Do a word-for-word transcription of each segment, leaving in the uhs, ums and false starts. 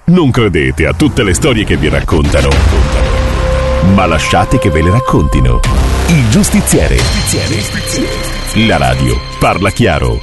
Non credete a tutte le storie che vi raccontano, ma lasciate che ve le raccontino. Il Giustiziere. La radio parla chiaro.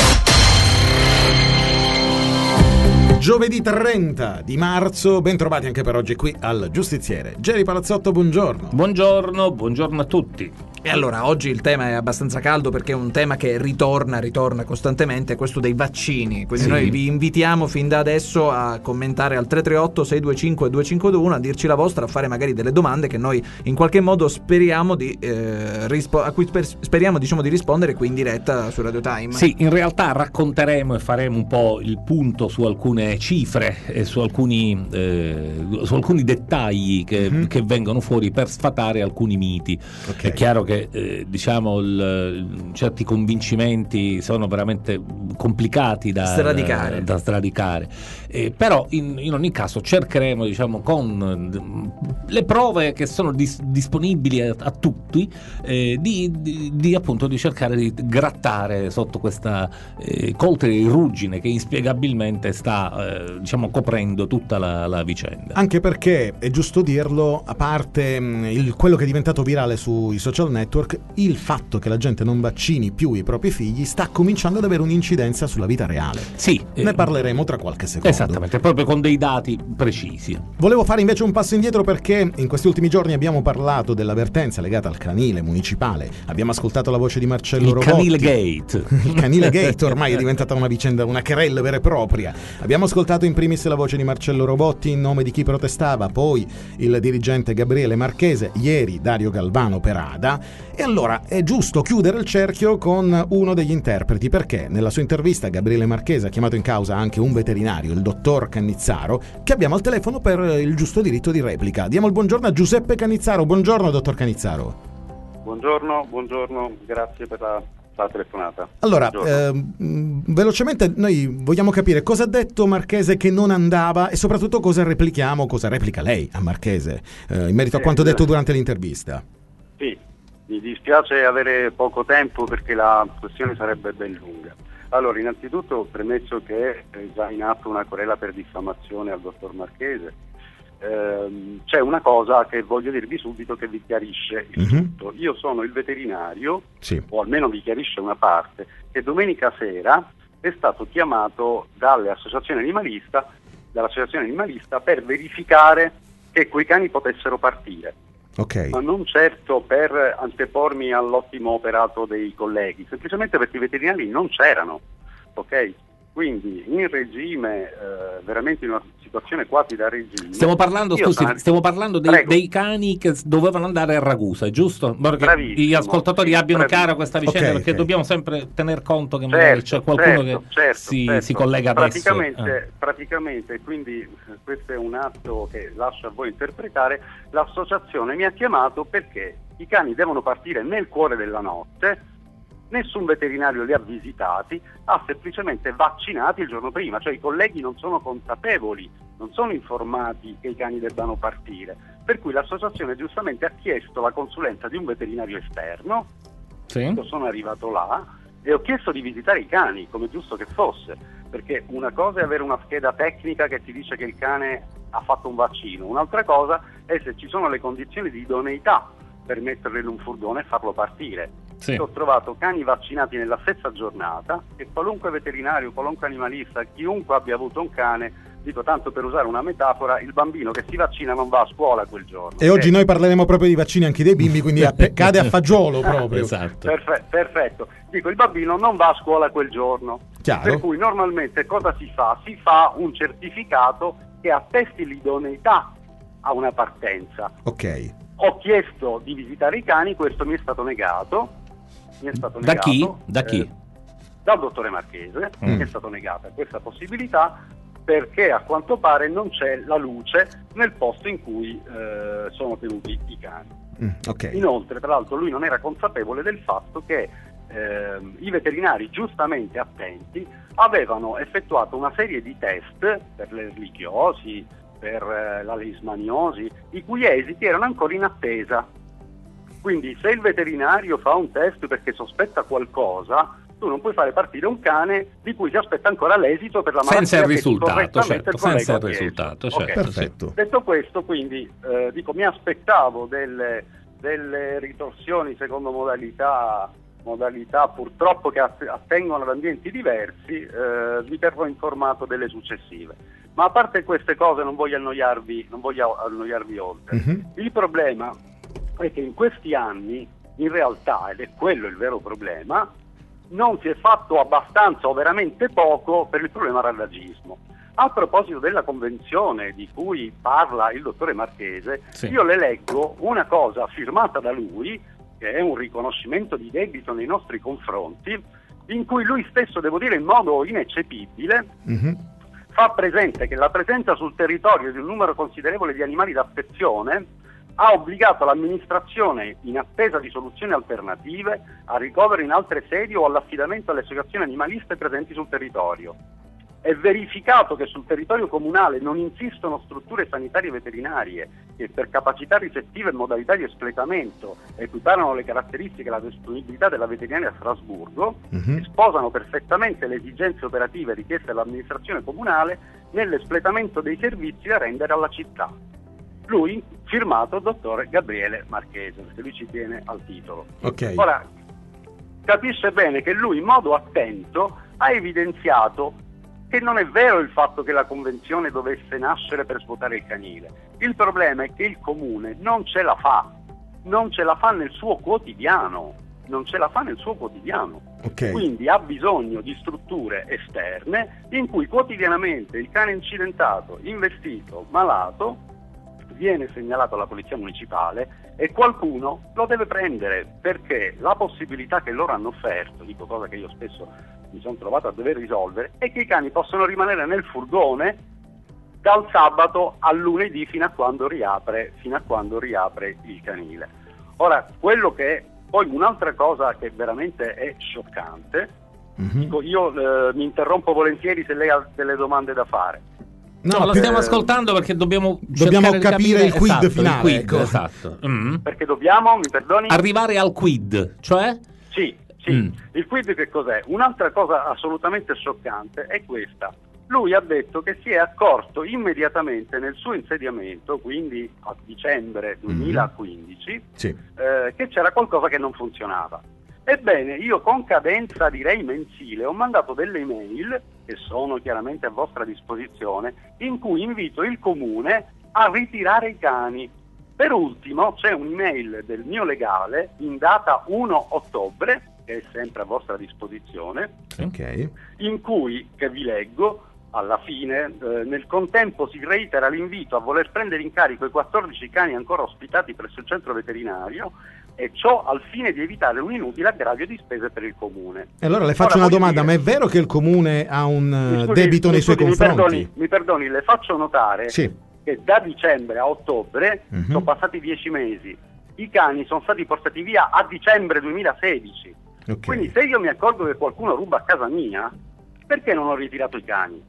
Giovedì trenta di marzo, ben trovati anche per oggi qui al Giustiziere. Geri Palazzotto, buongiorno. Buongiorno, buongiorno a tutti. E allora, oggi il tema è abbastanza caldo perché è un tema che ritorna, ritorna costantemente, questo dei vaccini. Quindi sì. Noi vi invitiamo fin da adesso a commentare al tre tre otto sei due cinque due cinque due uno, a dirci la vostra, a fare magari delle domande che noi in qualche modo speriamo di eh, rispo- a cui sper- speriamo diciamo di rispondere qui in diretta su Radio Time. Sì, in realtà racconteremo e faremo un po' il punto su alcune cifre e su alcuni eh, su alcuni dettagli che, mm-hmm. che vengono fuori per sfatare alcuni miti. Okay. È chiaro che Eh, diciamo il, certi convincimenti sono veramente complicati da sradicare, da, da sradicare. Eh, però in, in ogni caso cercheremo, diciamo, con le prove che sono dis, disponibili a, a tutti eh, di, di, di appunto di cercare di grattare sotto questa eh, coltre di ruggine che inspiegabilmente sta eh, diciamo coprendo tutta la, la vicenda. Anche perché è giusto dirlo, a parte mh, il, quello che è diventato virale sui social network, il fatto che la gente non vaccini più i propri figli sta cominciando ad avere un'incidenza sulla vita reale. Sì, ne eh, parleremo tra qualche secondo. Esattamente, proprio con dei dati precisi. Volevo fare invece un passo indietro perché in questi ultimi giorni abbiamo parlato dell'avvertenza legata al canile municipale. Abbiamo ascoltato la voce di Marcello il Robotti. Canile Gate. Il Canile Gate ormai è diventata una vicenda, una querella vera e propria. Abbiamo ascoltato in primis la voce di Marcello Robotti in nome di chi protestava, poi il dirigente Gabriele Marchese, ieri Dario Galvano per ADA. E allora è giusto chiudere il cerchio con uno degli interpreti, perché nella sua intervista Gabriele Marchese ha chiamato in causa anche un veterinario, il dottor Cannizzaro, che abbiamo al telefono per il giusto diritto di replica. Diamo il buongiorno a Giuseppe Cannizzaro. Buongiorno dottor Cannizzaro. Buongiorno, buongiorno, grazie per la, la telefonata. Allora, eh, velocemente noi vogliamo capire cosa ha detto Marchese che non andava e soprattutto cosa replichiamo, cosa replica lei a Marchese eh, in merito a quanto detto durante l'intervista. Sì, mi dispiace avere poco tempo perché la questione sarebbe ben lunga. Allora, innanzitutto premesso che è già in atto una querela per diffamazione al dottor Marchese, ehm, c'è una cosa che voglio dirvi subito che vi chiarisce il mm-hmm. tutto. Io sono il veterinario, sì. o almeno vi chiarisce una parte, che domenica sera è stato chiamato dalle associazioni animalista, dall'associazione animalista per verificare che quei cani potessero partire. Okay. Ma non certo per antepormi all'ottimo operato dei colleghi, semplicemente perché i veterinari non c'erano, ok? Quindi in regime, eh, veramente in una situazione quasi da regime. Stiamo parlando, scusi, sono... stiamo parlando dei, dei cani che dovevano andare a Ragusa, giusto? Perché gli ascoltatori abbiano chiara questa vicenda, okay, perché okay. dobbiamo sempre tener conto che magari certo, c'è qualcuno certo, che certo, si, certo. si collega adesso. Praticamente, eh. praticamente, quindi questo è un atto che lascio a voi interpretare, l'associazione mi ha chiamato perché i cani devono partire nel cuore della notte. Nessun veterinario li ha visitati, ha semplicemente vaccinati il giorno prima, cioè i colleghi non sono consapevoli, non sono informati che i cani debbano partire, per cui l'associazione giustamente ha chiesto la consulenza di un veterinario esterno, sì. Io sono arrivato là e ho chiesto di visitare i cani, come giusto che fosse, perché una cosa è avere una scheda tecnica che ti dice che il cane ha fatto un vaccino, un'altra cosa è se ci sono le condizioni di idoneità per metterlo in un furgone e farlo partire. Sì. Ho trovato cani vaccinati nella stessa giornata e qualunque veterinario, qualunque animalista, chiunque abbia avuto un cane, dico tanto per usare una metafora, il bambino che si vaccina non va a scuola quel giorno. E okay? Oggi noi parleremo proprio di vaccini anche dei bimbi, quindi a pe- cade a fagiolo proprio. Esatto. Perfe- perfetto. Dico, il bambino non va a scuola quel giorno. Chiaro. Per cui normalmente cosa si fa? Si fa un certificato che attesti l'idoneità a una partenza. Ok. Ho chiesto di visitare i cani, questo mi è stato negato. Mi è stato da negato, chi? Da chi? Eh, dal dottore Marchese, mm. mi è stata negata questa possibilità perché a quanto pare non c'è la luce nel posto in cui eh, sono tenuti i cani. Mm, okay. Inoltre, tra l'altro, lui non era consapevole del fatto che eh, i veterinari, giustamente attenti, avevano effettuato una serie di test per l'erlichiosi, per eh, la leishmaniosi, i cui esiti erano ancora in attesa. Quindi se il veterinario fa un test perché sospetta qualcosa, tu non puoi fare partire un cane di cui si aspetta ancora l'esito per la malattia senza il che risultato, certo, il collega senza il ha chiesto. risultato, Ok. certo, Perfetto. sì. Detto questo, quindi eh, dico, mi aspettavo delle, delle ritorsioni secondo modalità, modalità purtroppo che att- attengono ad ambienti diversi, eh, vi terrò informato delle successive. Ma a parte queste cose non voglio annoiarvi, non voglio annoiarvi oltre. Mhm. Il problema è che in questi anni, in realtà, ed è quello il vero problema, non si è fatto abbastanza o veramente poco per il problema randagismo. A proposito della convenzione di cui parla il dottore Marchese, Sì. io le leggo una cosa firmata da lui, che è un riconoscimento di debito nei nostri confronti, in cui lui stesso, devo dire in modo ineccepibile, Mhm. fa presente che la presenza sul territorio di un numero considerevole di animali d'affezione ha obbligato l'amministrazione, in attesa di soluzioni alternative, a ricovero in altre sedi o all'affidamento alle associazioni animaliste presenti sul territorio. È verificato che sul territorio comunale non insistono strutture sanitarie veterinarie che per capacità ricettive e modalità di espletamento equiparano le caratteristiche e la disponibilità della veterinaria a Strasburgo, Mhm. che sposano perfettamente le esigenze operative richieste all'amministrazione comunale nell'espletamento dei servizi da rendere alla città. Lui, firmato dottore Gabriele Marchese, perché lui ci tiene al titolo. Ok. Ora, capisce bene che lui in modo attento ha evidenziato che non è vero il fatto che la convenzione dovesse nascere per svuotare il canile. Il problema è che il comune non ce la fa, non ce la fa nel suo quotidiano, non ce la fa nel suo quotidiano. Ok. Quindi ha bisogno di strutture esterne in cui quotidianamente il cane incidentato, investito, malato, viene segnalato alla polizia municipale e qualcuno lo deve prendere, perché la possibilità che loro hanno offerto, dico cosa che io spesso mi sono trovato a dover risolvere, è che i cani possono rimanere nel furgone dal sabato al lunedì fino a quando riapre, fino a quando riapre il canile. Ora, quello che è poi un'altra cosa che veramente è scioccante, Mhm. dico, io eh, mi interrompo volentieri se lei ha delle domande da fare. No, lo per- stiamo ascoltando perché dobbiamo Dobbiamo cercare di capire capire il quid esatto, finale, il quid, ecco. esatto. Mm. Perché dobbiamo, mi perdoni? Arrivare al quid, cioè? Sì, sì. Mm. Il quid che cos'è? Un'altra cosa assolutamente scioccante è questa. Lui ha detto che si è accorto immediatamente nel suo insediamento, quindi a dicembre duemilaquindici, Sì. eh, che c'era qualcosa che non funzionava. Ebbene, io con cadenza direi mensile ho mandato delle email, che sono chiaramente a vostra disposizione, in cui invito il comune a ritirare i cani. Per ultimo c'è un'email del mio legale in data primo ottobre, che è sempre a vostra disposizione, Ok. in cui, che vi leggo, alla fine, eh, nel contempo si reitera l'invito a voler prendere in carico i quattordici cani ancora ospitati presso il centro veterinario, e ciò al fine di evitare un inutile aggravio di spese per il comune. E allora le faccio Ora, una voglio domanda, dire- ma è vero che il comune ha un Mi eh, scusi- debito mi nei suoi scusi, mi confronti? perdoni, mi perdoni, le faccio notare Sì. che da dicembre a ottobre Mhm. sono passati dieci mesi. I cani sono stati portati via a dicembre duemilasedici. Ok. Quindi se io mi accorgo che qualcuno ruba a casa mia, perché non ho ritirato i cani?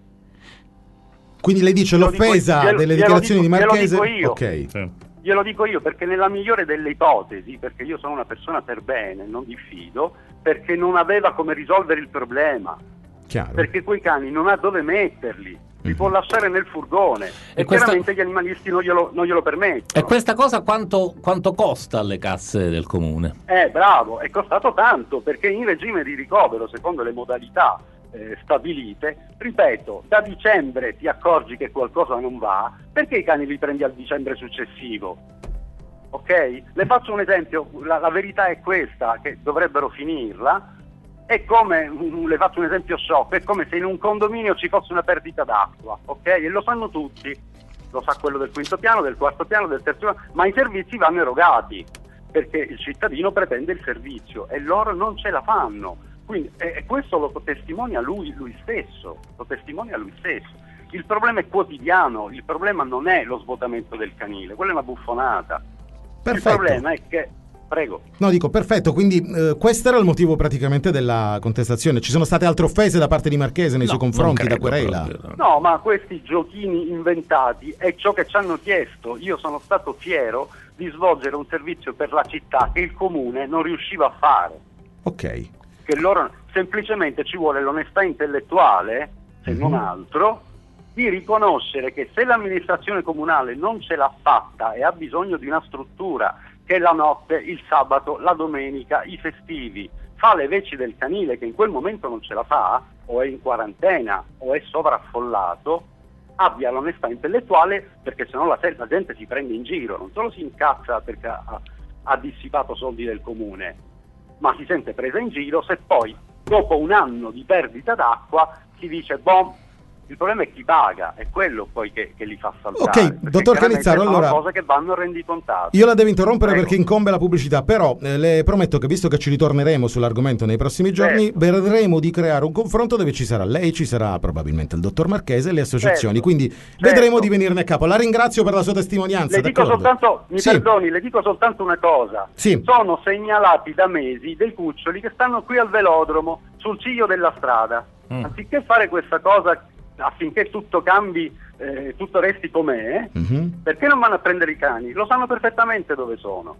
Quindi lei dice Glielo dico- l'offesa glielo- delle glielo dichiarazioni dico- di glielo Marchese? dico io. Ok. Sì. Glielo dico io perché nella migliore delle ipotesi, perché io sono una persona per bene, non diffido, perché non aveva come risolvere il problema, Chiaro. perché quei cani non ha dove metterli, li Mhm. può lasciare nel furgone e, E questa- chiaramente gli animalisti non glielo, non glielo permettono. E questa cosa quanto, quanto costa alle casse del comune? Eh, bravo, è costato tanto perché in regime di ricovero, secondo le modalità eh, stabilite, ripeto, da dicembre ti accorgi che qualcosa non va, perché i cani li prendi al dicembre successivo? Ok? Le faccio un esempio, la, la verità è questa, che dovrebbero finirla, è come, mm, le faccio un esempio shock, è come se in un condominio ci fosse una perdita d'acqua, ok? E lo sanno tutti, lo sa quello del quinto piano, del quarto piano, del terzo piano, ma i servizi vanno erogati, perché il cittadino pretende il servizio e loro non ce la fanno. Quindi, e, e questo lo testimonia lui, lui stesso, lo testimonia lui stesso. Il problema è quotidiano, il problema non è lo svuotamento del canile, quella è una buffonata. Perfetto. Il problema è che, prego. No, dico perfetto, quindi eh, questo era il motivo praticamente della contestazione. Ci sono state altre offese da parte di Marchese nei No, suoi confronti non da credo querela? proprio. No, ma questi giochini inventati è ciò che ci hanno chiesto. Io sono stato fiero di svolgere un servizio per la città che il comune non riusciva a fare. Ok. Che loro, semplicemente ci vuole l'onestà intellettuale, se mm-hmm. non altro, di riconoscere che se l'amministrazione comunale non ce l'ha fatta e ha bisogno di una struttura che la notte, il sabato, la domenica, i festivi, fa le veci del canile, che in quel momento non ce la fa, o è in quarantena, o è sovraffollato, abbia l'onestà intellettuale, perché sennò la, la gente si prende in giro, non solo si incazza perché ha, ha dissipato soldi del comune, ma si sente presa in giro se poi, dopo un anno di perdita d'acqua, si dice, boh, il problema è chi paga, è quello poi che, che li fa saltare. Ok, dottor Canizzaro, sono allora cose che vanno rendicontate. Io la devo interrompere Prego. perché incombe la pubblicità, però eh, le prometto che, visto che ci ritorneremo sull'argomento nei prossimi giorni, certo. vedremo di creare un confronto dove ci sarà lei, ci sarà probabilmente il dottor Marchese e le associazioni, certo. quindi certo. vedremo di venirne a capo. La ringrazio per la sua testimonianza. Le dico d'accordo? soltanto, mi sì. perdoni, le dico soltanto una cosa. Sì. Sono segnalati da mesi dei cuccioli che stanno qui al velodromo, sul ciglio della strada. Mm. Anziché fare questa cosa affinché tutto cambi, eh, tutto resti com'è, mm-hmm. perché non vanno a prendere i cani? Lo sanno perfettamente dove sono.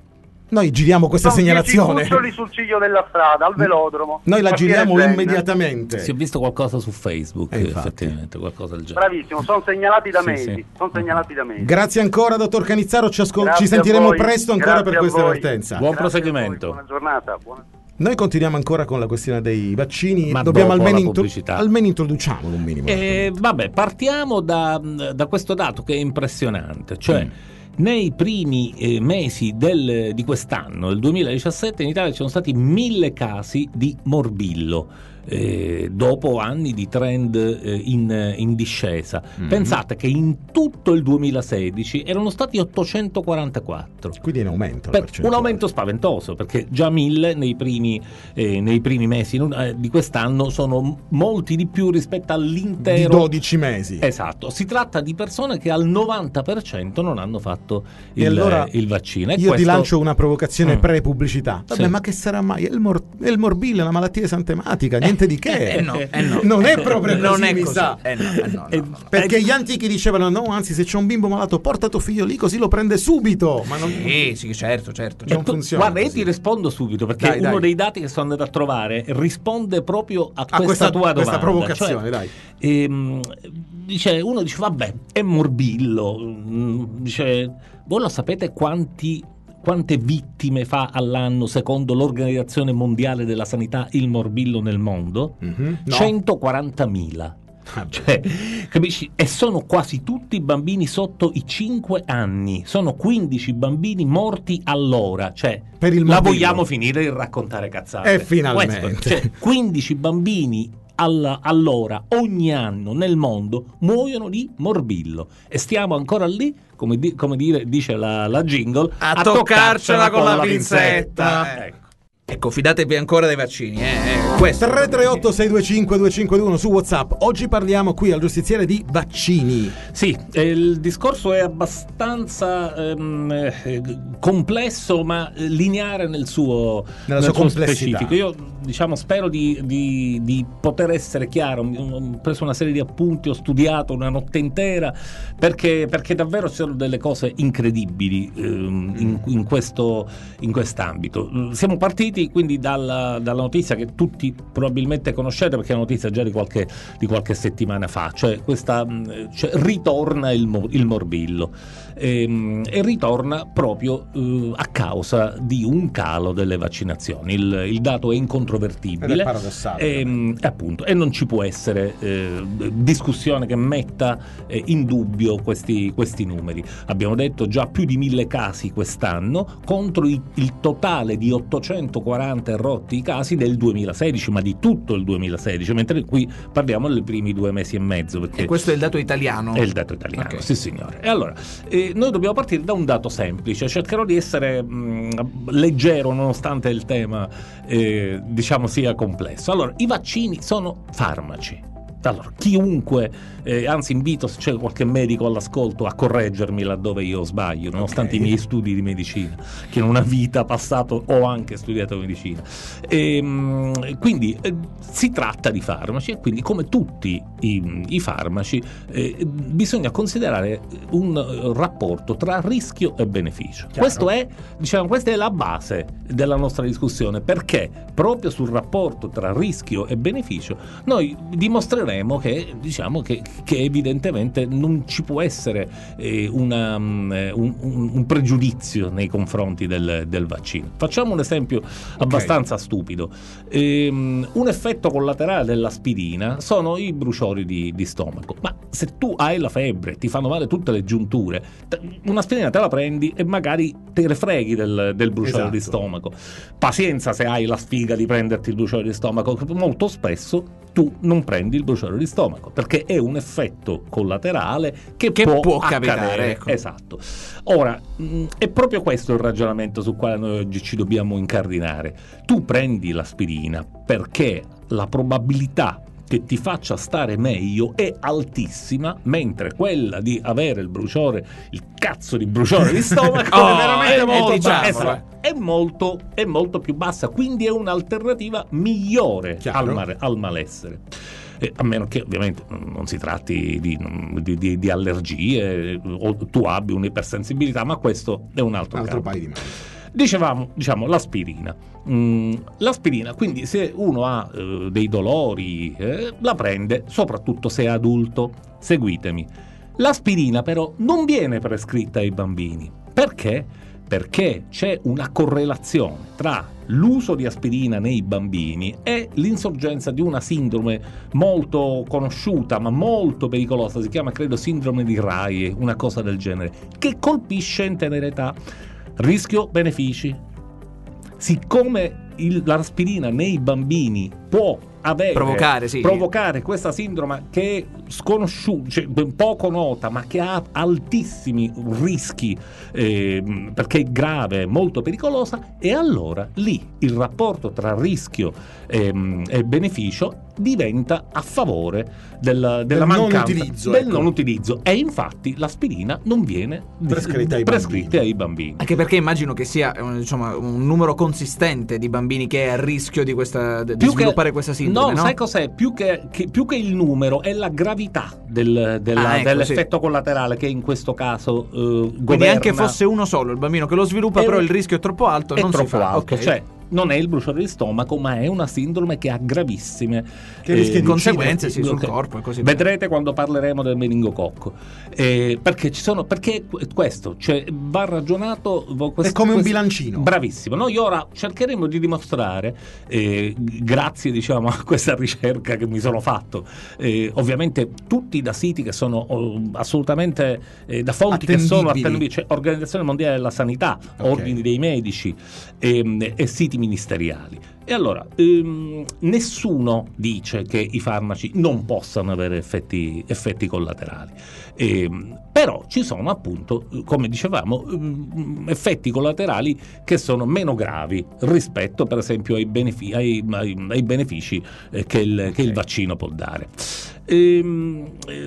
Noi giriamo questa sono segnalazione. Sono cuccioli sul ciglio della strada, al velodromo. Noi la giriamo bene. immediatamente. Si è visto qualcosa su Facebook, eh, effettivamente, qualcosa del genere. Bravissimo, sono segnalati da sì, mesi. sì. Sono segnalati da mesi. Grazie ancora, dottor Canizzaro. Ci, ascol- Grazie ci sentiremo voi. presto ancora Grazie per questa voi. avvertenza. Buon Grazie proseguimento. Buona giornata. Buona... Noi continuiamo ancora con la questione dei vaccini. Ma dobbiamo dopo almeno, la intro- pubblicità. almeno introduciamolo un minimo. Eh, vabbè, partiamo da, da questo dato che è impressionante, cioè mm. nei primi eh, mesi del, di quest'anno, del duemiladiciassette, in Italia ci sono stati mille casi di morbillo. Eh, dopo anni di trend eh, in, in discesa. Mm-hmm. Pensate che in tutto il duemilasedici erano stati ottocentoquarantaquattro. Quindi in aumento. Per un aumento spaventoso, perché già mille nei primi, eh, nei primi mesi eh, di quest'anno sono molti di più rispetto all'intero. Di dodici mesi. Esatto. Si tratta di persone che al novanta per cento non hanno fatto il, allora, il vaccino. E io questo... ti lancio una provocazione mm. pre-pubblicità. Vabbè, sì. ma che sarà mai? È il, mor- è il morbillo, è una malattia esantematica, niente di che. Eh no, eh no. Non è proprio così, non è mi così. sa. Eh no, eh no, no, no. Perché gli antichi dicevano no, anzi, se c'è un bimbo malato porta tuo figlio lì così lo prende subito. Ma non... Sì, sì, certo, certo. Non tu, funziona. Guarda, così. io ti rispondo subito, perché dai, uno dai. dei dati che sono andato a trovare risponde proprio a, a questa, questa tua domanda. questa provocazione, cioè, dai. Ehm, dice, uno dice vabbè, è morbillo, dice, voi lo sapete quanti quante vittime fa all'anno secondo l'Organizzazione Mondiale della Sanità il morbillo nel mondo? Mm-hmm. No. centoquarantamila. Cioè, capisci? E sono quasi tutti bambini sotto i cinque anni. Sono quindici bambini morti all'ora. Cioè, per il la morbillo. Vogliamo finire di raccontare cazzate? E finalmente. Questo, cioè, quindici bambini alla, all'ora ogni anno nel mondo muoiono di morbillo. E stiamo ancora lì, come, di, come dire, dice la, la jingle, a, a toccarcela con, con la pinzetta. pinzetta. Ecco. Ecco, fidatevi ancora dei vaccini, eh. Questo. tre tre otto sei due cinque due cinque due uno su WhatsApp. Oggi parliamo qui al Giustiziere di vaccini. Sì, eh, il discorso è abbastanza ehm, eh, complesso, ma lineare nel suo, nella nel sua suo complessità. specifico. Io diciamo spero di, di, di poter essere chiaro. Ho preso una serie di appunti, ho studiato una notte intera, perché, perché davvero ci sono delle cose incredibili ehm, in, in questo in quest'ambito. Siamo partiti quindi dalla, dalla notizia che tutti probabilmente conoscete, perché è una notizia già di qualche, di qualche settimana fa, cioè questa cioè ritorna il, il morbillo e, e ritorna proprio eh, a causa di un calo delle vaccinazioni. Il, il dato è incontrovertibile. Ed è paradossale. E, appunto, e non ci può essere eh, discussione che metta eh, in dubbio questi, questi numeri. Abbiamo detto già più di mille casi quest'anno contro il, il totale di ottocentoquaranta rotti i casi del duemilasedici, ma di tutto il duemilasedici, mentre qui parliamo dei primi due mesi e mezzo. Perché e questo è il dato italiano? È il dato italiano, okay. Sì signore. E allora, eh, noi dobbiamo partire da un dato semplice, cercherò di essere mh, leggero nonostante il tema eh, diciamo sia complesso. Allora, i vaccini sono farmaci. Allora, chiunque, eh, anzi invito, se c'è qualche medico all'ascolto, a correggermi laddove io sbaglio, nonostante okay. i miei studi di medicina, che in una vita passata ho anche studiato medicina. E, quindi eh, si tratta di farmaci, e quindi come tutti i, i farmaci eh, bisogna considerare un rapporto tra rischio e beneficio. Chiaro. Questo è, diciamo, questa è la base della nostra discussione, perché proprio sul rapporto tra rischio e beneficio noi dimostreremo che, diciamo, che, che evidentemente non ci può essere eh, una, um, un, un pregiudizio nei confronti del, del vaccino. Facciamo un esempio abbastanza okay. stupido. Ehm, un effetto collaterale dell'aspirina sono i bruciori di, di stomaco, ma se tu hai la febbre, ti fanno male tutte le giunture, un'aspirina te la prendi e magari te ne freghi del, del bruciore esatto. di stomaco. Pazienza se hai la sfiga di prenderti il bruciore di stomaco, molto spesso tu non prendi il bruciore di stomaco perché è un effetto collaterale che, che può, può accadere. capitare. Ecco. Esatto. Ora, mh, è proprio questo il ragionamento sul quale noi oggi ci dobbiamo incardinare. Tu prendi l'aspirina perché la probabilità che ti faccia stare meglio è altissima, mentre quella di avere il bruciore, il cazzo di bruciore di stomaco oh, è veramente è molto, diciamolo, bassa, è, molto, è molto più bassa, quindi è un'alternativa migliore al, male, al malessere. Eh, a meno che ovviamente non si tratti di, di, di, di allergie o tu abbi un'ipersensibilità, ma questo è un altro, altro caso. paio di mani. Dicevamo, diciamo, l'aspirina. Mm, l'aspirina, quindi se uno ha eh, dei dolori, eh, la prende, soprattutto se è adulto. Seguitemi. L'aspirina però non viene prescritta ai bambini. Perché? Perché c'è una correlazione tra l'uso di aspirina nei bambini e l'insorgenza di una sindrome molto conosciuta ma molto pericolosa, si chiama credo sindrome di Reye, una cosa del genere, che colpisce in tenera età. Rischio, benefici. Siccome il, l'aspirina nei bambini può avere, provocare, sì. provocare questa sindrome che è sconosciuta, cioè poco nota, ma che ha altissimi rischi eh, perché è grave, molto pericolosa, e allora lì il rapporto tra rischio e, e beneficio diventa a favore del, della del mancanza non utilizzo, del ecco. non utilizzo, e infatti l'aspirina non viene prescritta ai, prescritta ai bambini. Anche perché immagino che sia diciamo, un numero consistente di bambini che è a rischio di, questa, di più sviluppare che, questa sindrome. No, no, sai cos'è? Più che, che, più che il numero è la gravità del, della, ah, ecco, dell'effetto sì. collaterale che in questo caso eh, governa. Quindi anche fosse uno solo il bambino che lo sviluppa, è, però il rischio è troppo alto, è non troppo si fa. alto, Okay. Cioè non è il bruciore di stomaco, ma è una sindrome che ha gravissime che rischia eh, di conseguenze sì, sul okay. corpo e così via. Vedrete quando parleremo del meningococco, eh, perché ci sono perché questo, cioè va ragionato questo, è come un questo, bilancino. Bravissimo. Noi ora cercheremo di dimostrare, eh, grazie diciamo a questa ricerca che mi sono fatto, eh, ovviamente tutti da siti che sono oh, assolutamente eh, da fonti attendibili. che sono attendibili, cioè Organizzazione Mondiale della Sanità, okay. Ordini dei Medici e, e siti ministeriali. E allora ehm, nessuno dice che i farmaci non possano avere effetti, effetti collaterali, ehm, però ci sono appunto, come dicevamo, effetti collaterali che sono meno gravi rispetto per esempio ai, benefici, ai, ai, ai benefici eh, che, il, okay. che il vaccino può dare. Ehm,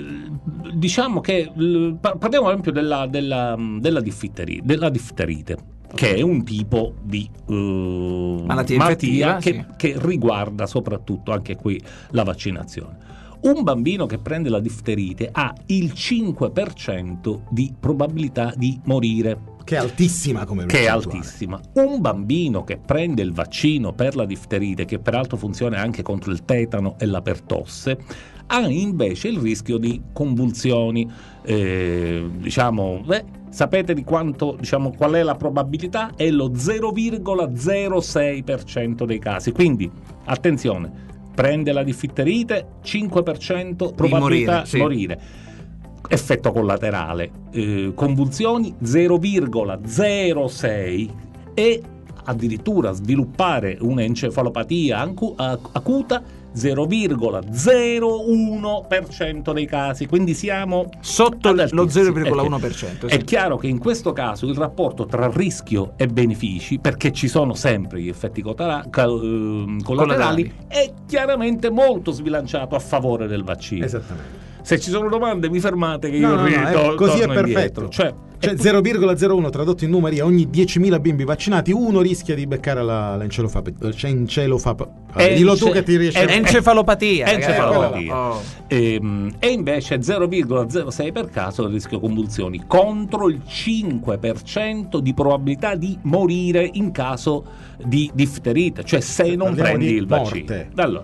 diciamo che parliamo ad esempio della, della, della, difterite, della difterite, che è un tipo di uh, malattia, malattia che, sì. che riguarda soprattutto anche qui la vaccinazione. Un bambino che prende la difterite ha il cinque per cento di probabilità di morire. Che è altissima come Che è altissima. Un bambino che prende il vaccino per la difterite, che peraltro funziona anche contro il tetano e la pertosse, ha invece il rischio di convulsioni, eh, diciamo, beh, sapete di quanto, diciamo, qual è la probabilità? È lo zero virgola zero sei per cento dei casi. Quindi, attenzione, prende la difterite, cinque per cento probabilità di morire. Sì. morire. Effetto collaterale, eh, convulsioni zero virgola zero sei e addirittura sviluppare un'encefalopatia acuta zero virgola zero uno per cento dei casi, quindi siamo sotto lo zero virgola uno per cento. È, sì. È chiaro che in questo caso il rapporto tra rischio e benefici, perché ci sono sempre gli effetti collaterali, collaterali, è chiaramente molto sbilanciato a favore del vaccino. Esattamente. Se ci sono domande mi fermate che no, io no, ri- no, to- così è torno perfetto. indietro. Cioè, Cioè zero virgola zero uno tradotto in numeri, ogni diecimila bimbi vaccinati uno rischia di beccare la, l'encefalopatia. Vabbè, dillo tu che ti riesci a... Encefalopatia. Encefalopatia. Oh. E, e invece zero virgola zero sei per caso il rischio convulsioni, contro il cinque per cento di probabilità di morire in caso di difterite, cioè se non Parliamo prendi di il vaccino. morte. Allora,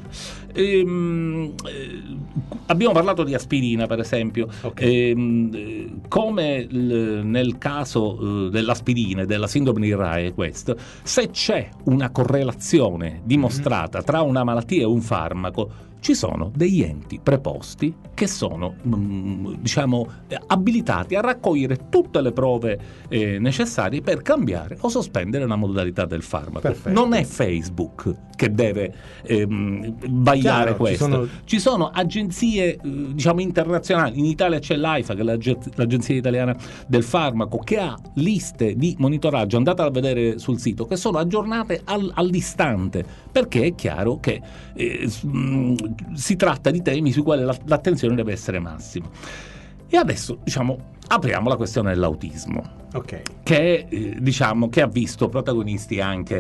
ehm, eh, abbiamo parlato di aspirina, per esempio. Okay. Ehm, come l- nel caso eh, dell'aspirina e della sindrome di Raynaud, se c'è una correlazione dimostrata tra una malattia e un farmaco, ci sono degli enti preposti che sono mh, diciamo abilitati a raccogliere tutte le prove eh, necessarie per cambiare o sospendere una modalità del farmaco. Perfetto. Non è Facebook che deve ehm, vagliare Chiaro, questo. ci sono... Ci sono agenzie eh, diciamo internazionali. In Italia c'è l'AIFA, che è l'Ag- l'Agenzia Italiana del Farmaco, che ha liste di monitoraggio, andate a vedere sul sito, che sono aggiornate al, all'istante, perché è chiaro che eh, mh, si tratta di temi sui quali la, l'attenzione deve essere massima. E adesso diciamo apriamo la questione dell'autismo, okay. che eh, diciamo che ha visto protagonisti anche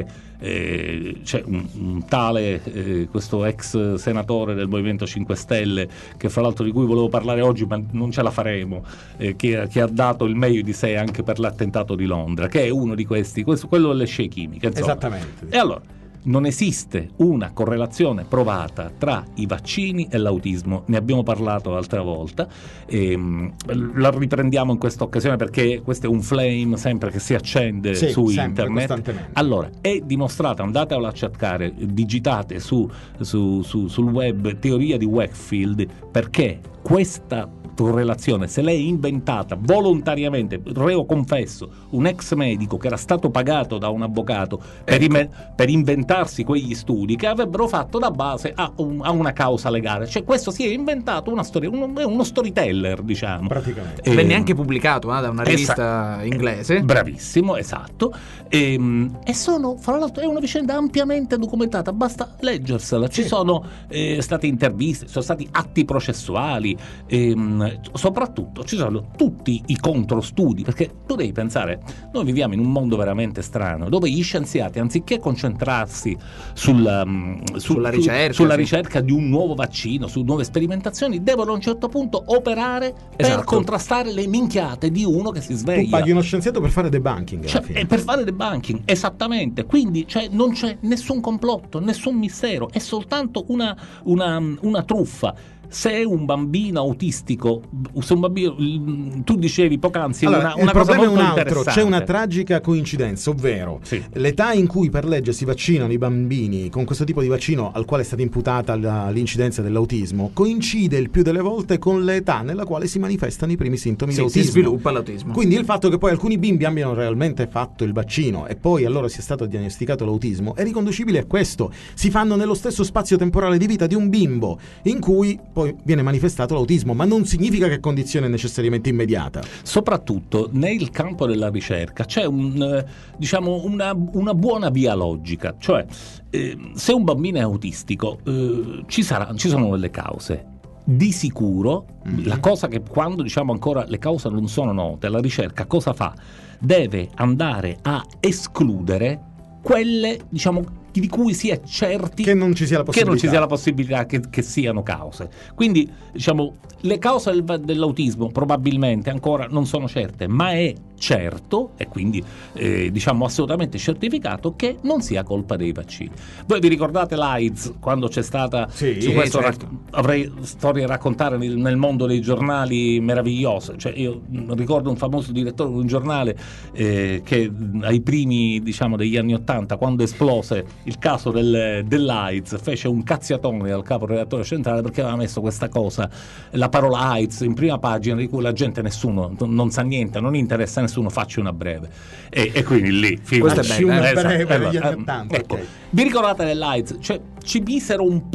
eh, c'è un, un tale eh, questo ex senatore del Movimento cinque Stelle, che fra l'altro di cui volevo parlare oggi ma non ce la faremo, eh, che, che ha dato il meglio di sé anche per l'attentato di Londra, che è uno di questi, questo, quello delle scie chimiche, insomma. Esattamente. E allora non esiste una correlazione provata tra i vaccini e l'autismo, ne abbiamo parlato l'altra volta, e, la riprendiamo in questa occasione perché questo è un flame sempre che si accende sì, su sempre, internet. Allora, è dimostrata, andatela a cercare, digitate su, su, su, sul web teoria di Wakefield, perché questa correlazione se l'è inventata volontariamente, reo confesso, un ex medico che era stato pagato da un avvocato per, ecco. ime- per inventarsi quegli studi che avrebbero fatto da base a, un, a una causa legale, cioè questo si è inventato una storia, uno, uno storyteller, diciamo, praticamente. E, venne anche pubblicato eh, da una rivista esa- inglese, bravissimo, esatto, e, e sono, fra l'altro, è una vicenda ampiamente documentata, basta leggersela, ci sì. sono eh, state interviste, sono stati atti processuali, e, soprattutto ci sono tutti i controstudi, perché tu devi pensare, noi viviamo in un mondo veramente strano dove gli scienziati, anziché concentrarsi sulla, sul, sulla, ricerca, su, sulla sì. ricerca di un nuovo vaccino, su nuove sperimentazioni, devono a un certo punto operare esatto. per contrastare le minchiate di uno che si sveglia. Tu paghi uno scienziato per fare debunking, cioè, e per fare debunking, esattamente, quindi cioè, non c'è nessun complotto, nessun mistero, è soltanto una, una, una truffa. Se è un bambino autistico, se un bambino, tu dicevi poc'anzi, allora, una, una il cosa problema molto è un altro, interessante. c'è una tragica coincidenza, ovvero sì. l'età in cui per legge si vaccinano i bambini con questo tipo di vaccino al quale è stata imputata la, l'incidenza dell'autismo coincide il più delle volte con l'età nella quale si manifestano i primi sintomi sì, dell'autismo. Si sviluppa l'autismo. Quindi il fatto che poi alcuni bimbi abbiano realmente fatto il vaccino e poi allora sia stato diagnosticato l'autismo è riconducibile a questo. Si fanno nello stesso spazio temporale di vita di un bimbo in cui poi viene manifestato l'autismo, ma non significa che è condizione necessariamente immediata. Soprattutto nel campo della ricerca c'è un, diciamo una, una buona via logica, cioè eh, se un bambino è autistico eh, ci, sarà, ci sono delle cause. Di sicuro mm-hmm. la cosa che quando diciamo ancora le cause non sono note, la ricerca cosa fa? Deve andare a escludere quelle diciamo di cui si è certi che non ci sia la possibilità, che, non ci sia la possibilità che, che siano cause. Quindi diciamo le cause del, dell'autismo probabilmente ancora non sono certe, ma è certo e quindi eh, diciamo assolutamente certificato che non sia colpa dei vaccini. Voi vi ricordate l'AIDS quando c'è stata sì, su questo certo. rac- avrei storie da raccontare nel, nel mondo dei giornali meravigliose, cioè io ricordo un famoso direttore di un giornale eh, che ai primi diciamo degli anni ottanta, quando esplose il caso del, dell'AIDS, fece un cazziatone al capo redattore centrale perché aveva messo questa cosa, la parola AIDS in prima pagina di cui la gente nessuno non sa niente, non interessa a nessuno, faccio una breve e, e quindi lì questa è bella, una eh, breve esatto, negli eh, anni ottanta, ecco. okay. Vi ricordate dell'AIDS? Cioè ci misero un po'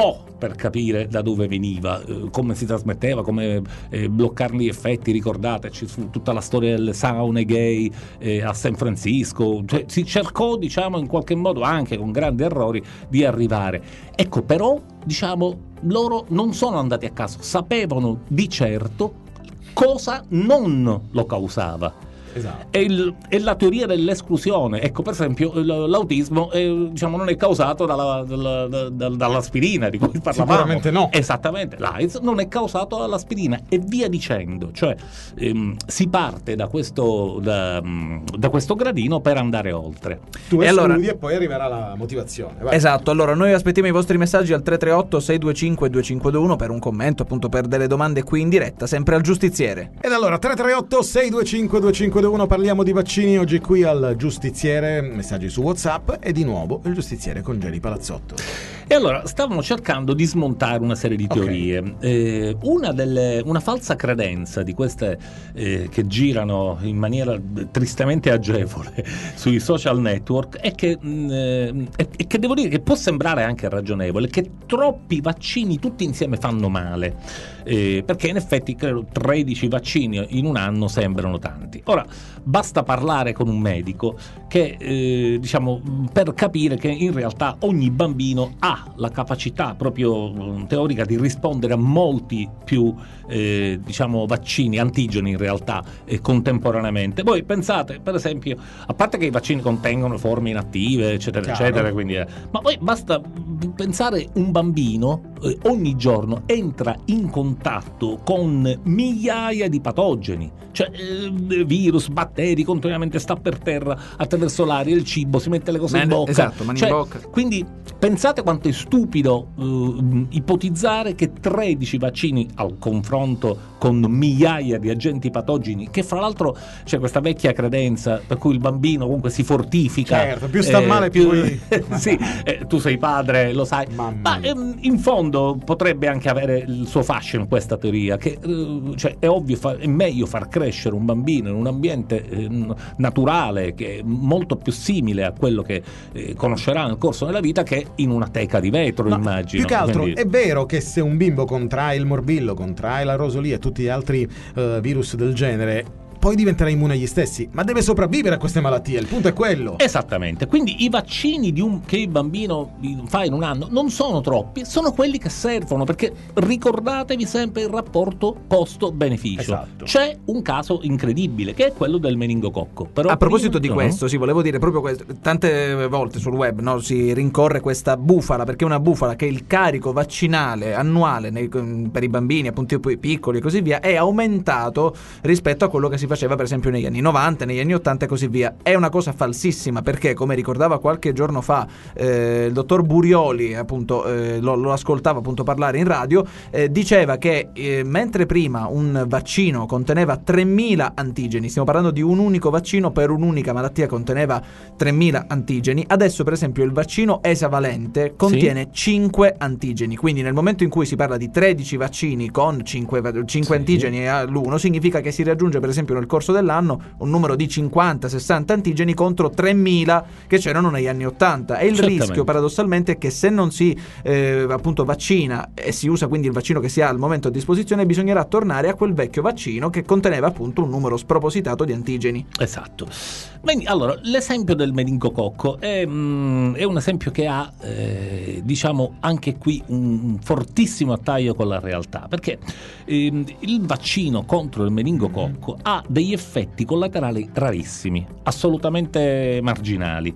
per capire da dove veniva, eh, come si trasmetteva, come eh, bloccare gli effetti. Ricordateci su tutta la storia delle saune gay eh, a San Francisco, cioè, si cercò, diciamo, in qualche modo, anche con grandi errori, di arrivare. Ecco, però, diciamo, loro non sono andati a caso, sapevano di certo cosa non lo causava. Esatto. È, il, è la teoria dell'esclusione. Ecco, per esempio, l'autismo è, diciamo, non è causato dalla, dalla, dalla, dall'aspirina di cui parlavamo. Sicuramente no. Esattamente, l'AIDS non è causato dall'aspirina, e via dicendo. Cioè, ehm, si parte da questo, da, da questo gradino per andare oltre. Tu e escludi allora... e poi arriverà la motivazione. Vai. Esatto, allora noi aspettiamo i vostri messaggi al tre tre otto sei due cinque due cinque due uno per un commento, appunto, per delle domande qui in diretta, sempre al Giustiziere. Ed allora tre tre otto sei due cinque due cinque due uno, parliamo di vaccini oggi qui al Giustiziere, messaggi su WhatsApp, e di nuovo il Giustiziere con Geri Palazzotto. E allora stavamo cercando di smontare una serie di teorie. Okay. Eh, una delle una falsa credenza di queste eh, che girano in maniera tristemente agevole sui social network è che, eh, è, è che devo dire che può sembrare anche ragionevole, che troppi vaccini tutti insieme fanno male, eh, perché in effetti credo tredici vaccini in un anno sembrano tanti. Ora, basta parlare con un medico che eh, diciamo per capire che in realtà ogni bambino ha la capacità proprio teorica di rispondere a molti più eh, diciamo vaccini, antigeni in realtà, eh, contemporaneamente. Voi pensate, per esempio, a parte che i vaccini contengono forme inattive, eccetera, Chiaro. eccetera, quindi, eh, ma poi basta pensare, un bambino eh, ogni giorno entra in contatto con migliaia di patogeni, cioè eh, virus, batteri, continuamente sta per terra attraverso l'aria, il cibo, si mette le cose Man, in bocca. Esatto, mani cioè, in bocca. Quindi pensate quanto è stupido uh, ipotizzare che tredici vaccini al confronto con migliaia di agenti patogeni, che fra l'altro c'è questa vecchia credenza per cui il bambino comunque si fortifica. Certo, più sta eh, male più... più sì, eh, tu sei padre, lo sai. Mamma Ma mia. ehm, in fondo potrebbe anche avere il suo fascino questa teoria, che eh, cioè, è ovvio, fa, è meglio far crescere un bambino in un ambiente eh, naturale, che è molto più simile a quello che eh, conoscerà nel corso della vita, che in una teca di vetro, No, immagino. più che altro Quindi... è vero che se un bimbo contrae il morbillo, contrae la rosolia e tutti gli altri uh, virus del genere, poi diventerà immune agli stessi, ma deve sopravvivere a queste malattie, il punto è quello. Esattamente, quindi i vaccini di un, che il bambino fa in un anno non sono troppi, sono quelli che servono, perché ricordatevi sempre il rapporto costo-beneficio. Esatto. C'è un caso incredibile, che è quello del meningococco. Però a proposito prima, di no? questo, sì, volevo dire proprio questo. Tante volte sul web, no, si rincorre questa bufala, perché è una bufala che il carico vaccinale annuale nei, per i bambini, appunto piccoli e così via, è aumentato rispetto a quello che si faceva per esempio negli anni novanta, negli anni ottanta e così via. È una cosa falsissima, perché, come ricordava qualche giorno fa eh, il dottor Burioli, appunto eh, lo, lo ascoltava appunto parlare in radio, eh, diceva che eh, mentre prima un vaccino conteneva tremila antigeni, stiamo parlando di un unico vaccino per un'unica malattia, conteneva tremila antigeni, adesso per esempio il vaccino esavalente contiene sì. cinque antigeni, quindi nel momento in cui si parla di tredici vaccini con cinque, cinque sì. antigeni all'uno, significa che si raggiunge per esempio nel corso dell'anno un numero di cinquanta sessanta antigeni contro tremila che c'erano negli anni ottanta, e il rischio paradossalmente è che se non si eh, appunto vaccina e si usa quindi il vaccino che si ha al momento a disposizione, bisognerà tornare a quel vecchio vaccino che conteneva appunto un numero spropositato di antigeni. Esatto. Bene, allora l'esempio del meningococco è, mm, è un esempio che ha eh, diciamo anche qui un fortissimo attaglio con la realtà, perché eh, il vaccino contro il meningococco ha degli effetti collaterali rarissimi, assolutamente marginali.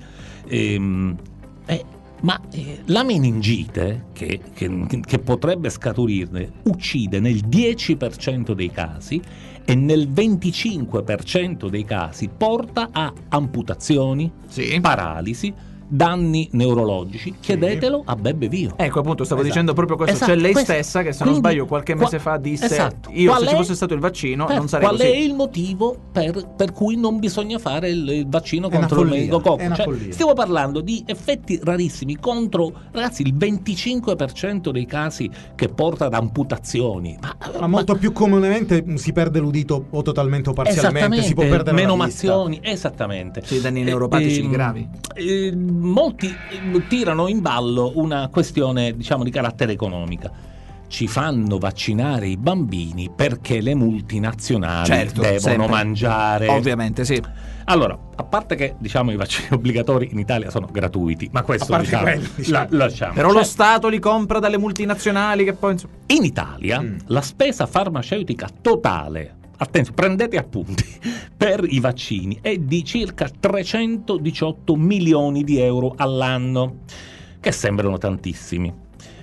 Ehm, eh, ma eh, la meningite che, che, che potrebbe scaturirne uccide nel dieci per cento dei casi, e nel venticinque per cento dei casi porta a amputazioni, sì. paralisi, danni neurologici. Chiedetelo a Beppe Vio. Ecco, appunto, stavo esatto. dicendo proprio questo. Esatto, C'è lei questo. stessa che, se Quindi, non sbaglio, qualche mese qua, fa disse esatto. io qual se è, ci fosse stato il vaccino per, non sarei qual così. Qual è il motivo per, per cui non bisogna fare il, il vaccino è contro il follia, meningococco? Cioè, follia. stiamo parlando di effetti rarissimi contro, ragazzi, il venticinque per cento dei casi che porta ad amputazioni. Ma, ma, ma molto più comunemente si perde l'udito o totalmente o parzialmente, si può perdere menomazioni, esattamente. Sì, danni neuropatici eh, gravi. Eh, molti tirano in ballo una questione, diciamo, di carattere economica. Ci fanno vaccinare i bambini perché le multinazionali certo, devono sempre. mangiare. Ovviamente sì. Allora, a parte che diciamo i vaccini obbligatori in Italia sono gratuiti, ma questo A parte diciamo, quello, diciamo. la- lasciamo. Però Cioè, lo Stato li compra dalle multinazionali che poi insomma... in Italia Mm. la spesa farmaceutica totale, attenzione, prendete appunti, per i vaccini è di circa trecentodiciotto milioni di euro all'anno, che sembrano tantissimi.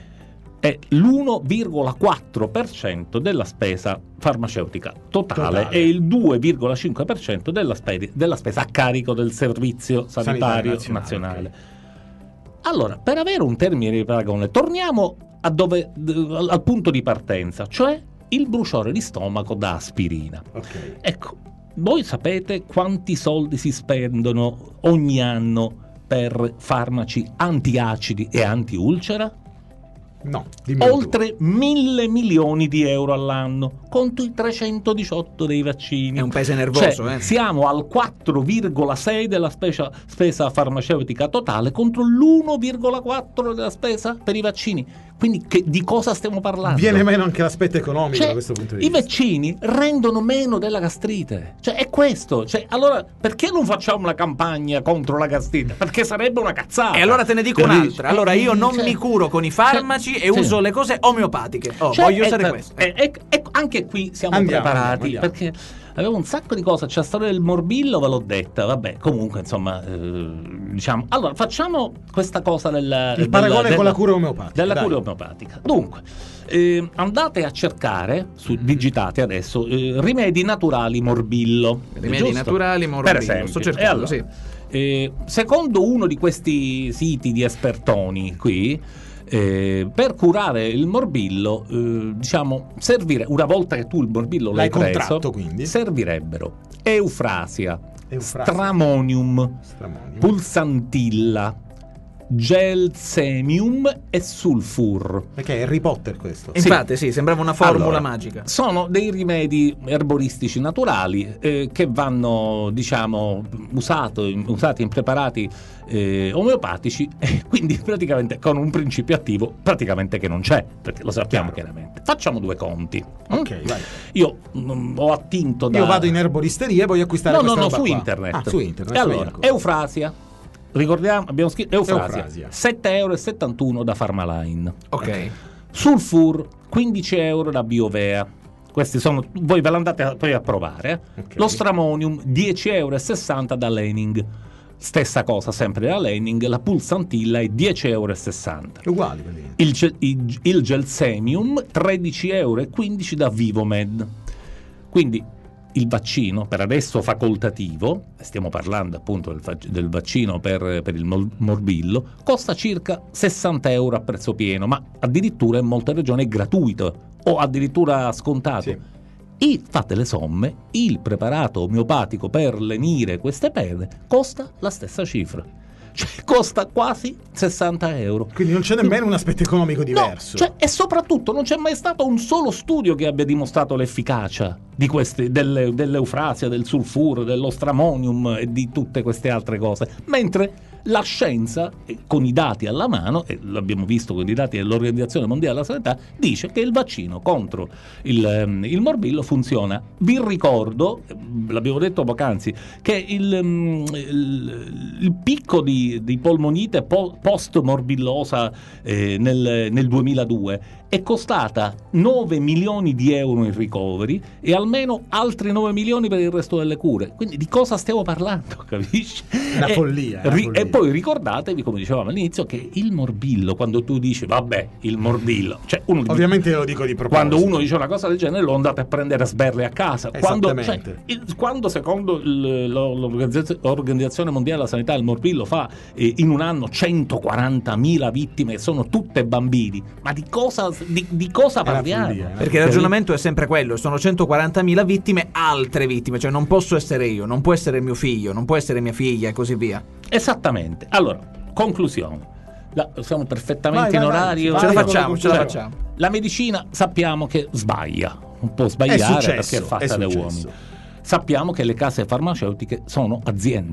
È l'uno virgola quattro per cento della spesa farmaceutica totale, Totale. e il due virgola cinque per cento della, spe- della spesa a carico del Servizio Sanitario, Sanitario nazionale, Nazionale. Allora, per avere un termine di paragone, torniamo a dove, d- al punto di partenza, cioè il bruciore di stomaco da aspirina. Ok. Ecco, voi sapete quanti soldi si spendono ogni anno per farmaci antiacidi e antiulcera? No, dimmi tu. Oltre mille milioni di euro all'anno, contro i trecentodiciotto dei vaccini. È un paese nervoso, Cioè, eh. siamo al quattro virgola sei della spesa, spesa farmaceutica totale contro l'uno virgola quattro della spesa per i vaccini. Quindi che, di cosa stiamo parlando? Viene meno anche l'aspetto economico Cioè, da questo punto di i vista. vaccini rendono meno della gastrite. Cioè, è questo. Cioè, allora, perché non facciamo una campagna contro la gastrite? Perché sarebbe una cazzata. E allora te ne dico Capisci? un'altra. Allora io non Cioè, mi curo con i farmaci cioè, e sì. uso le cose omeopatiche. Oh, Cioè, voglio è- usare è- questo. è- è- è- anche qui siamo Andiamo, preparati, andiamo, andiamo. perché avevo un sacco di cose. C'è la storia del morbillo, ve l'ho detta. Vabbè, comunque, insomma, eh, diciamo. Allora, facciamo questa cosa del Il paragone con la cura omeopatica. Della dai. cura omeopatica. Dunque, eh, andate a cercare, su, digitate adesso, eh, rimedi naturali morbillo. Rimedi giusto? naturali morbillo. Per esempio. Sto E cercando, allora, sì. eh, secondo uno di questi siti di espertoni qui, eh, per curare il morbillo, eh, diciamo, servire, una volta che tu il morbillo l'hai, L'hai preso, contratto, quindi? servirebbero eufrasia, Eufrasia. stramonium, Stramonium. pulsantilla, gelsemium e sulfur. Perché è Harry Potter questo. Infatti sì, sembrava una formula Allora, magica. Sono dei rimedi erboristici naturali eh, che vanno, diciamo, usato, usati in preparati eh, omeopatici, e quindi praticamente con un principio attivo praticamente che non c'è, perché lo sappiamo Chiaro. chiaramente. Facciamo due conti. Mm? Ok, vai. Io mm, ho attinto da... Io vado in erboristeria e voglio acquistare No, no, questa no, roba su qua. internet. Ah, su internet. E su allora, Enco. eufrasia. Ricordiamo, abbiamo scritto eufrasia, Eufrasia. sette virgola settantuno euro da Pharmaline. Ok. Sulfur quindici euro da Biovea. Questi sono, voi ve l'andate a, poi a provare. eh. Ok. Lo Stramonium dieci virgola sessanta euro da Lening. Stessa cosa sempre da Lening. La Pulsantilla è dieci virgola sessanta euro. Uguali quelli. Il, gel- il, il Gelsemium tredici virgola quindici euro da Vivomed. Quindi il vaccino, per adesso facoltativo, stiamo parlando appunto del, fac- del vaccino per, per il mol- morbillo, costa circa sessanta euro a prezzo pieno, ma addirittura in molte regioni è gratuito o addirittura scontato. Sì. E fate le somme, il preparato omeopatico per lenire queste pere costa la stessa cifra. Cioè costa quasi sessanta euro. Quindi non c'è nemmeno un aspetto economico diverso. No, cioè, e soprattutto non c'è mai stato un solo studio che abbia dimostrato l'efficacia di queste, delle, dell'eufrasia, del sulfuro, dello stramonium e di tutte queste altre cose. Mentre la scienza, eh, con i dati alla mano, e l'abbiamo visto con i dati dell'Organizzazione Mondiale della Sanità, dice che il vaccino contro il, ehm, il morbillo funziona. Vi ricordo, eh, l'abbiamo detto poc'anzi, che il, mm, il, il picco di, di polmonite po- post-morbillosa eh, nel, nel duemiladue è costata nove milioni di euro in ricoveri e almeno altri nove milioni per il resto delle cure. Quindi di cosa stiamo parlando, capisci? Una E- follia, una ri- follia. E poi ricordatevi, come dicevamo all'inizio, che il morbillo, quando tu dici vabbè, il morbillo, cioè uno Ovviamente lo dico di proposito. quando uno dice una cosa del genere lo andate a prendere a sberle a casa. Quando, cioè, Esattamente. il- quando secondo il- lo- l'Organizzazione l'Organizzazione Mondiale della Sanità il morbillo fa eh, in un anno centoquarantamila vittime, sono tutte bambini, ma di cosa, di, di cosa È una parliamo? follia, eh. Perché il ragionamento è sempre quello, sono centoquarantamila vittime, altre vittime, cioè non posso essere io, non può essere mio figlio, non può essere mia figlia e così via. Esattamente. Allora, conclusione. La- siamo perfettamente Vai, in vai, vai. orario. Ce la Vai, facciamo, ce la Cioè, facciamo. La medicina sappiamo che sbaglia, non può È sbagliare successo, perché è fatta è da successo. uomini. Sappiamo che le case farmaceutiche sono aziende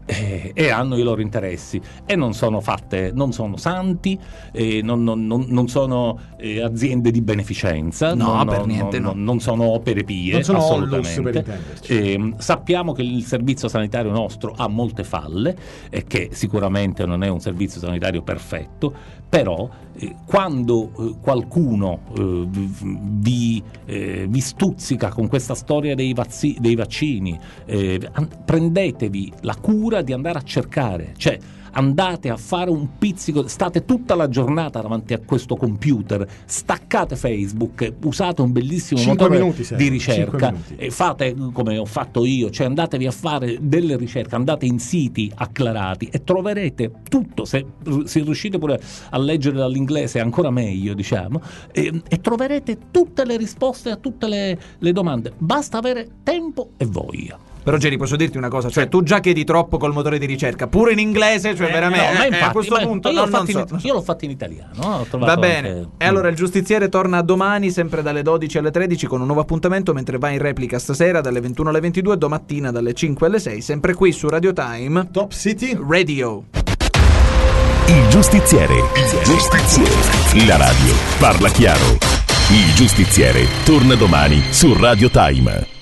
eh, e hanno i loro interessi e non sono fatte, non sono santi, eh, non, non, non, non sono eh, aziende di beneficenza, no, non, per non, niente, non, no. non sono opere pie, non sono assolutamente. Onlus, per intenderci. Eh, sappiamo che il servizio sanitario nostro ha molte falle e che sicuramente non è un servizio sanitario perfetto, però eh, quando eh, qualcuno eh, vi, eh, vi stuzzica con questa storia dei, vazzi- dei vaccini, eh, an- prendetevi la cura di andare a cercare, cioè andate a fare un pizzico, state tutta la giornata davanti a questo computer, staccate Facebook, usate un bellissimo Cinque motore minuti serve, di ricerca cinque minuti. e fate come ho fatto io, cioè andatevi a fare delle ricerche, andate in siti acclarati e troverete tutto, se, se riuscite pure a leggere dall'inglese ancora meglio, diciamo, e, e troverete tutte le risposte a tutte le, le domande, basta avere tempo e voglia. Però Geri, posso dirti una cosa, cioè tu già chiedi troppo col motore di ricerca, pure in inglese, cioè Eh, veramente no, ma eh, infatti, a questo ma punto io, non, l'ho fatto non in, so. io l'ho fatto in italiano, no? Ho trovato Va bene, anche- e allora il giustiziere torna domani sempre dalle dodici alle tredici con un nuovo appuntamento, mentre va in replica stasera dalle ventuno alle ventidue, domattina dalle cinque alle sei, sempre qui su Radio Time Top City Radio. Il giustiziere. Giustiziere. La radio parla chiaro. Il giustiziere torna domani su Radio Time.